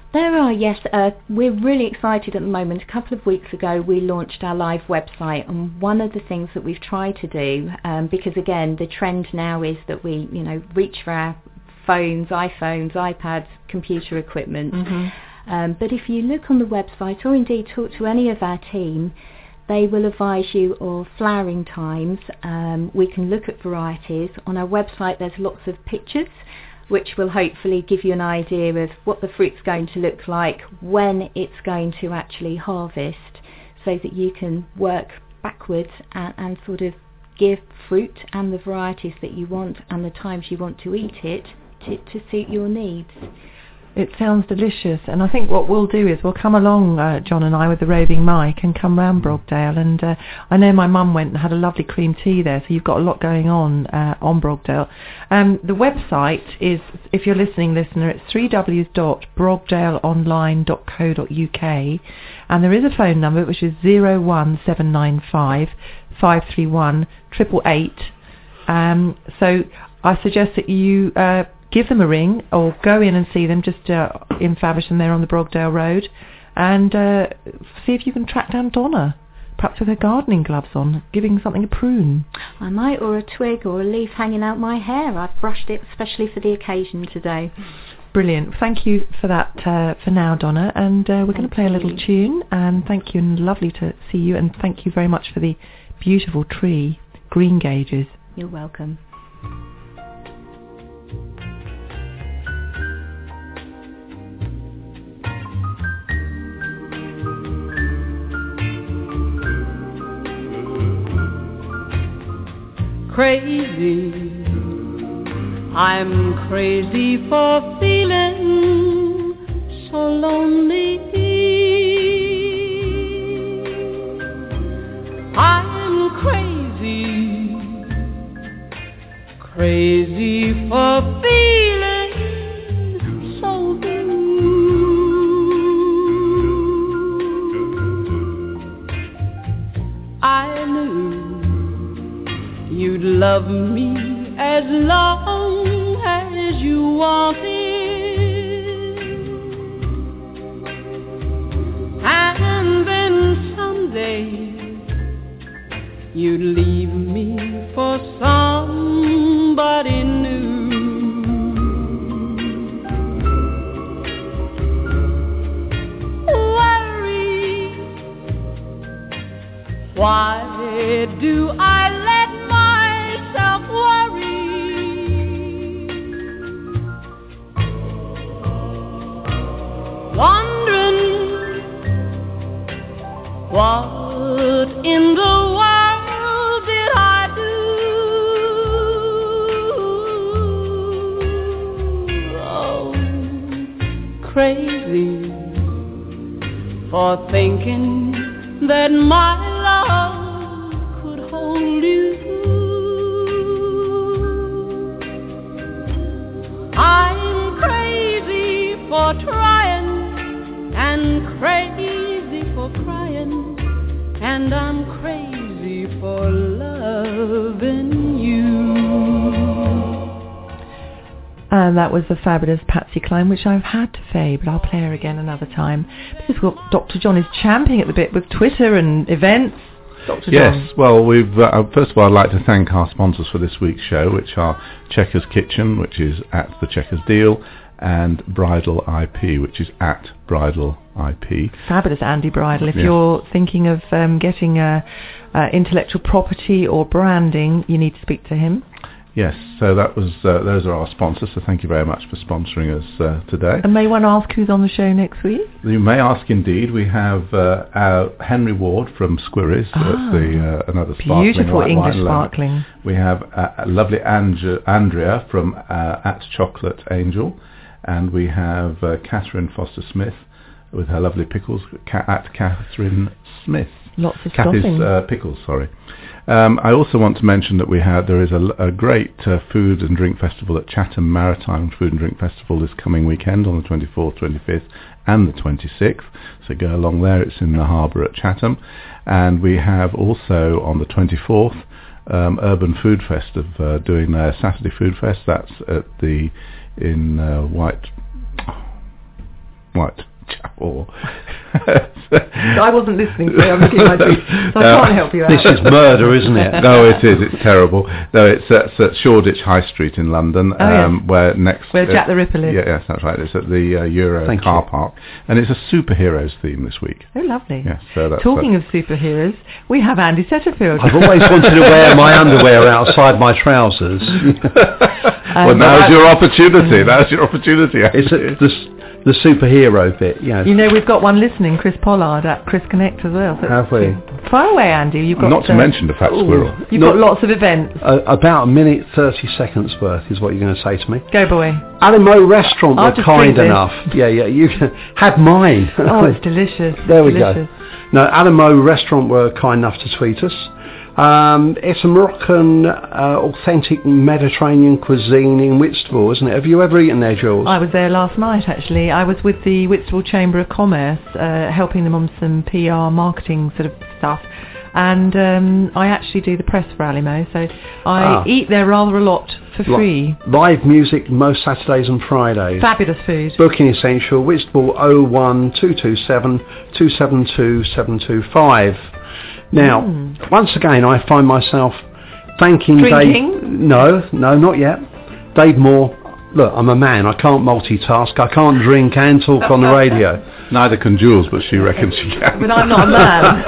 There are, yes. We're really excited at the moment. A couple of weeks ago we launched our live website, and one of the things that we've tried to do, because again the trend now is that we reach for our phones, iPhones, iPads, computer equipment. But if you look on the website or indeed talk to any of our team, they will advise you of flowering times. We can look at varieties. On our website there's lots of pictures which will hopefully give you an idea of what the fruit's going to look like, when it's going to actually harvest, so that you can work backwards and sort of give fruit and the varieties that you want and the times you want to eat it to suit your needs. It sounds delicious, and I think what we'll do is we'll come along, John and I, with the roving Mike, and come round Brogdale. And I know my mum went and had a lovely cream tea there, so you've got a lot going on Brogdale. The website is, if you're listening, listener, it's www.brogdaleonline.co.uk, and there is a phone number which is 01795 531 888. So I suggest that you give them a ring or go in and see them just in Faversham there on the Brogdale Road, and see if you can track down Donna, perhaps with her gardening gloves on, giving something a prune. I might, or a twig or a leaf hanging out my hair. I've brushed it especially for the occasion today. Brilliant. Thank you for that for now, Donna, and we're going to play a little tune, and thank you, and lovely to see you, and thank you very much for the beautiful tree, green gages. You're welcome. Crazy, I'm crazy for feeling so lonely. I'm crazy, crazy for feeling so blue. I knew you'd love me as long as you wanted, and then someday you'd leave me for somebody new. Worry, why do I let myself worry? Wondering what in the world did I do? Oh, crazy for thinking that my love could hold you. I'm crazy for trying and crazy for crying, and I'm crazy for loving you. And that was the fabulous Patsy Cline, which I've had to fade, but I'll play her again another time. Because Dr. John is champing at the bit with Twitter and events. Dr. Yes, John. well, we've first of all, I'd like to thank our sponsors for this week's show, which are Checkers Kitchen, which is at the Checkers Deal, and Bridal IP, which is at Bridal IP. Fabulous Andy Bridal. If you're thinking of getting intellectual property or branding, you need to speak to him. Yes, so that was those are our sponsors, so thank you very much for sponsoring us today. And may one ask who's on the show next week? You may ask indeed. We have our Henry Ward from Squirries, another sparkling beautiful English wine sparkling. We have lovely Andrea from at Chocolate Angel, and we have Catherine Foster Smith with her lovely pickles at Catherine Smith. Lots of Kathy's shopping. Pickles, sorry. I also want to mention that there is a great food and drink festival at Chatham Maritime Food and Drink Festival this coming weekend on the 24th, 25th and the 26th. So go along there. It's in the harbour at Chatham. And we have also on the 24th Urban Food Fest doing their Saturday Food Fest. That's at in White Chapel. I wasn't listening, so I'm looking at my feet, so I can't help you out. This is murder, isn't it? No, it is. It's terrible. No, it's at Shoreditch High Street in London, where Jack the Ripper lives. Yes, that's right. It's at the Euro car park, and it's a superheroes theme this week. Oh, lovely. Yes, so that's Talking of superheroes, we have Andy Setterfield. I've always wanted to wear my underwear outside my trousers. Well, now's your opportunity. Now's your opportunity. It's the superhero bit, yes. You know, we've got one listening, Chris Pollard at Chris Connect as well. So have we? Far away, Andy. You've got not to mention the fat squirrel. You've got lots of events. About a minute 30 seconds worth is what you're going to say to me. Go, boy. Alamo Restaurant were kind enough. Yeah, you can have mine. Oh, it's delicious. There we go. No, Alamo Restaurant were kind enough to tweet us. It's a Moroccan, authentic Mediterranean cuisine in Whitstable, isn't it? Have you ever eaten there, Jules? I was there last night, actually. I was with the Whitstable Chamber of Commerce, helping them on some PR marketing sort of stuff. And I actually do the press for Alamo, so I eat there rather a lot for free. Live music most Saturdays and Fridays. Fabulous food. Booking essential, Whitstable 01227 272 725. Now, once again, I find myself thanking Drinking? Dave... No, not yet. Dave Moore. Look, I'm a man. I can't multitask. I can't drink and talk on the radio. Neither can Jules, but she reckons she can. But I'm not a man.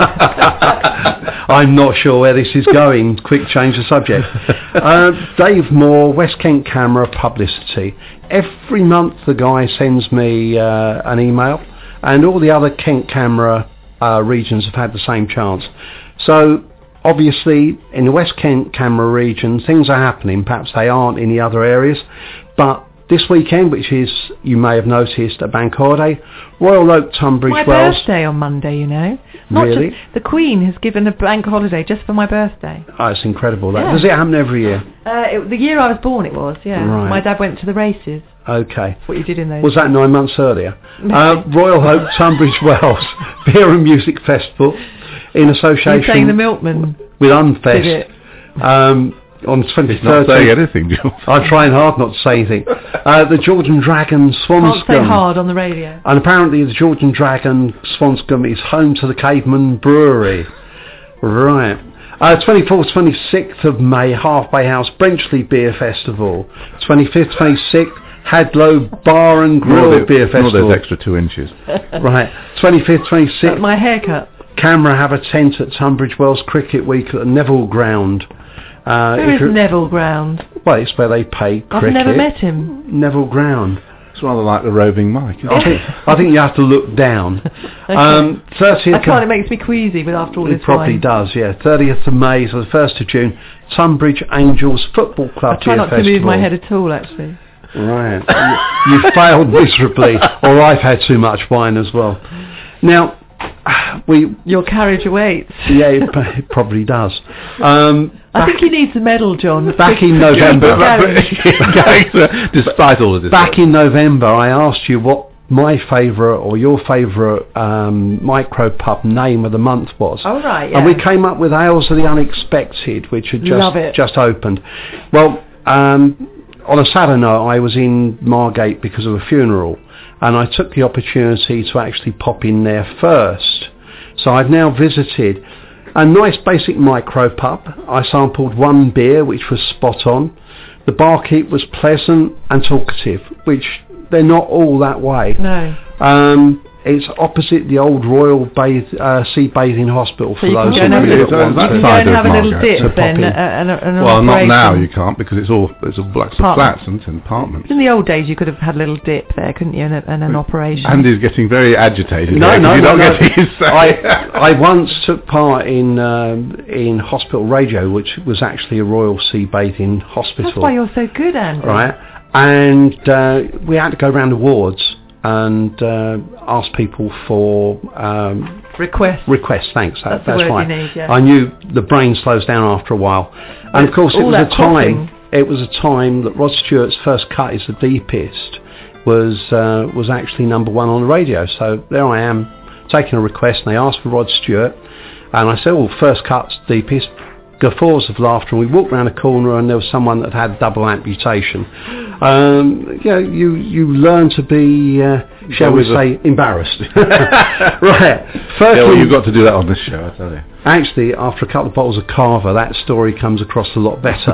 I'm not sure where this is going. Quick change of subject. Dave Moore, West Kent Camera Publicity. Every month the guy sends me an email, and all the other Kent Camera regions have had the same chance. So obviously in the West Kent Camera region things are happening. Perhaps they aren't in the other areas, but this weekend, which is, you may have noticed, a bank holiday, Royal Oak, Tunbridge Wells. My birthday on Monday, you know. Really? The Queen has given a bank holiday just for my birthday. Oh, it's incredible. That. Yeah. Does it happen every year? The year I was born it was, yeah. Right. My dad went to the races. Okay. That's what you did in those. Was that 9 months earlier? Royal Oak, Tunbridge Wells Beer and Music Festival in association... You're saying the Milkman. With Unfest. On 23rd. Not saying anything, Jules. I'm trying hard not to say anything. The Georgian Dragon Swanscombe. Can't say hard on the radio. And apparently the Georgian Dragon Swanscombe is home to the Caveman Brewery. Right. 24th, 26th of May, Halfway House Brenchley Beer Festival. 25th, 26th, Hadlow Bar and Grill Beer Festival. Those extra 2 inches. Right. 25th, 26th. That's my haircut. Camera have a tent at Tunbridge Wells Cricket Week at the Neville Ground. Where is Neville Ground? Well, it's where they play cricket. I've never met him. Neville Ground. It's rather like the roving Mike. I think you have to look down. Okay. 30th. I can't. It makes me queasy, but after all this it probably does. Yeah. 30th of May to the 1st of June. Tunbridge Angels Football Club. I try not to move my head at all, actually. Right. You failed miserably, or I've had too much wine as well. Now. Your carriage awaits. Yeah, it probably does. I think he needs a medal, John. Back in November, despite all of this. Back in November, I asked you what my favourite or your favourite micropub name of the month was. Oh right, yeah. And we came up with Ales of the Unexpected, which had just opened. Well, on a Saturday night, I was in Margate because of a funeral. And I took the opportunity to actually pop in there first. So I've now visited a nice basic micro pub. I sampled one beer, which was spot on. The barkeep was pleasant and talkative, which they're not all that way. No. It's opposite the old Royal Sea Bathing Hospital for those who really want to. You can go and have a little dip then. Well, not now you can't because it's all blocks of flats and apartments. In the old days you could have had a little dip there, couldn't you, and an operation. Andy's getting very agitated. No. I once took part in hospital radio, which was actually a Royal Sea Bathing Hospital. That's why you're so good, Andy. Right. And we had to go around the wards and ask people for requests. Thanks, that's the word right. You need, yeah. I knew the brain slows down after a while, and of course it was a time that Rod Stewart's First Cut is the Deepest was actually number one on the radio. So there I am taking a request, and they asked for Rod Stewart, and I said, First Cut's Deepest. Guffaws of laughter, and we walked round a corner and there was someone that had double amputation, You learn to be, shall we say, embarrassed. Right. Yeah, well, you've got to do that on this show, I tell you. Actually, after a couple of bottles of Carver, that story comes across a lot better.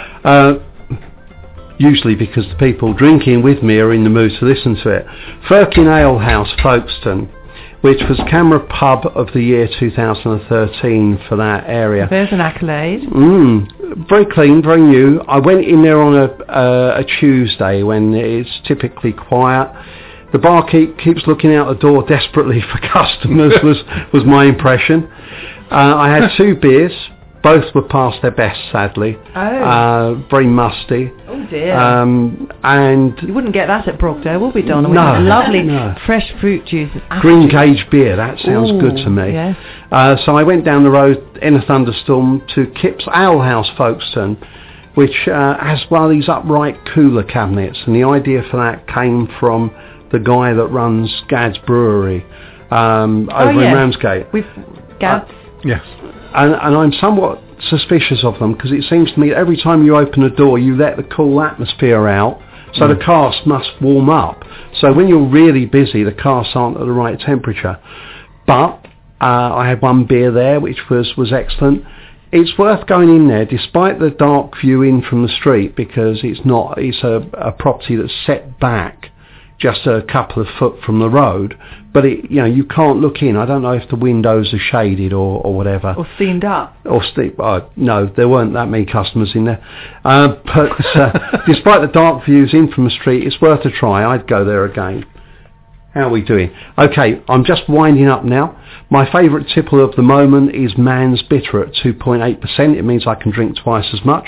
Usually because the people drinking with me are in the mood to listen to it. Firkin Ale House, Folkestone, which was Camera Pub of the year 2013 for that area. There's an accolade. Very clean, very new. I went in there on a Tuesday when it's typically quiet. The barkeep keeps looking out the door desperately for customers, was my impression. I had 2 beers. Both were past their best, sadly. Very musty. Oh dear. And you wouldn't get that at Brogdale, will we, Donna? No. Lovely fresh fruit juice. Green Gage beer, that sounds good to me. Yes. So I went down the road in a thunderstorm to Kip's Ale House, Folkestone, which has one of these upright cooler cabinets. And the idea for that came from the guy that runs Gad's Brewery over in Ramsgate. Gad's? Yes. And I'm somewhat suspicious of them because it seems to me every time you open a door you let the cool atmosphere out, so the cask must warm up. So when you're really busy the casks aren't at the right temperature. But I had 1 beer there which was excellent. It's worth going in there despite the dark view in from the street, because it's a property that's set back just a couple of foot from the road, but you can't look in. I don't know if the windows are shaded or whatever. Or steamed up. No, there weren't that many customers in there. But despite the dark views in from the street, it's worth a try. I'd go there again. How are we doing? Okay, I'm just winding up now. My favourite tipple of the moment is Man's Bitter at 2.8%. It means I can drink twice as much.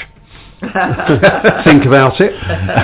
Think about it.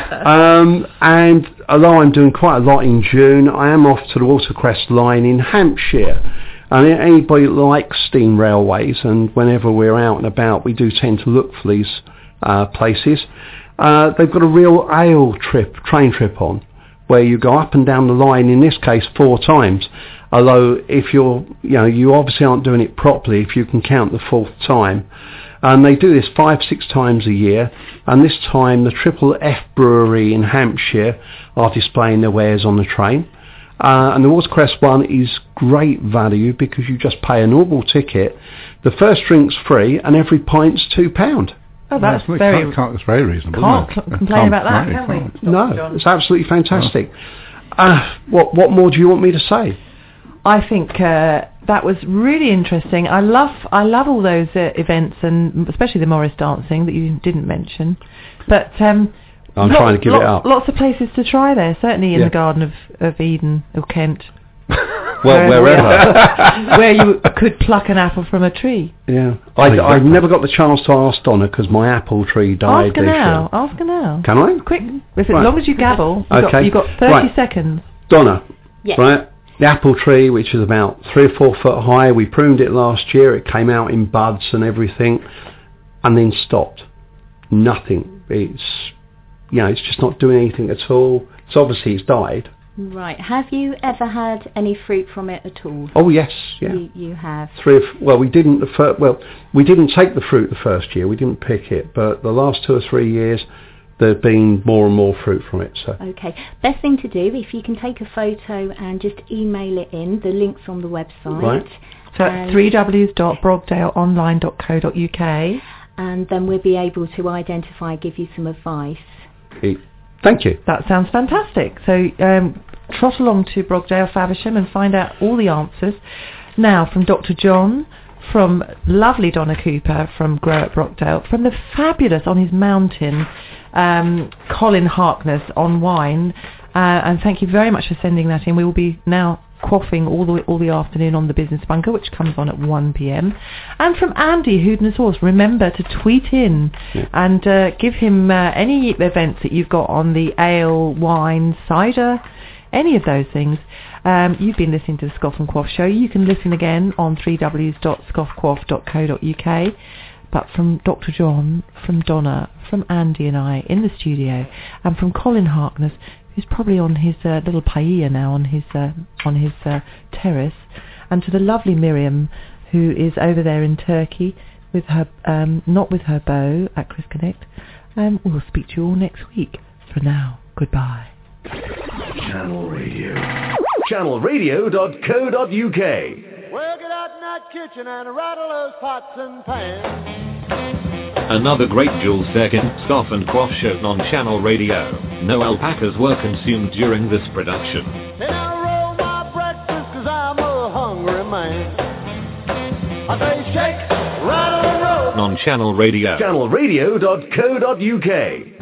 And although I'm doing quite a lot in June, I am off to the Watercress line in Hampshire. And anybody that likes steam railways, and whenever we're out and about we do tend to look for these places, they've got a real train trip on, where you go up and down the line, in this case 4 times. Although if you obviously aren't doing it properly if you can count the 4th time. And they do this 5-6 times a year, and this time the Triple F Brewery in Hampshire are displaying their wares on the train. And the Watercress one is great value because you just pay a normal ticket. The first drink's free and every pint's £2. Oh, that's It's very reasonable. Can't complain about that, can we? No, it's absolutely fantastic. What more do you want me to say? I think that was really interesting. I love all those events, and especially the Morris dancing that you didn't mention. But I'm trying to give it up. Lots of places to try there, certainly in the Garden of Eden or Kent. Well, wherever. Where you could pluck an apple from a tree. Yeah. I've never got the chance to ask Donna because my apple tree died Ask her now. Can I? Quick. As long as you gabble. You've got 30 seconds. Donna. Yes. Right? The apple tree, which is about 3 or 4 foot high, we pruned it last year. It came out in buds and everything, and then stopped. Nothing. It's just not doing anything at all. It's obviously it's died. Right. Have you ever had any fruit from it at all? Oh yes, yeah. You have. We didn't take the fruit the first year. We didn't pick it, but the last 2 or 3 years, there's been more and more fruit from it. So. Okay. Best thing to do, if you can take a photo and just email it in, the link's on the website. Right. So www.brogdaleonline.co.uk. And then we'll be able to give you some advice. Thank you. That sounds fantastic. So trot along to Brogdale Faversham and find out all the answers. Now, from Dr. John, from lovely Donna Cooper, from Grow at Brogdale, from the fabulous on his mountain, Colin Harkness on wine, and thank you very much for sending that in. We will be now quaffing all the afternoon on the Business Bunker, which comes on at 1 p.m. And from Andy Hoodner's Horse, remember to tweet in and give him any events that you've got on the ale, wine, cider, any of those things. You've been listening to the Scoff and Quaff Show. You can listen again on www.scoffquaff.co.uk. But from Dr. John, from Donna, from Andy and I in the studio, and from Colin Harkness, who's probably on his little paella now on his terrace, and to the lovely Miriam, who is over there in Turkey with her not with her bow at Chris Connect. We'll speak to you all next week. For now, goodbye. Channel Radio. Channelradio.co.uk. Well, get out in that kitchen and rattle those pots and pans. Another great Jules Deakin, Scoff and Quaff show on Channel Radio. No alpacas were consumed during this production. Then I roll my breakfast 'cause I'm a hungry man. I say shake, rattle and roll. On Channel Radio. Channelradio.co.uk.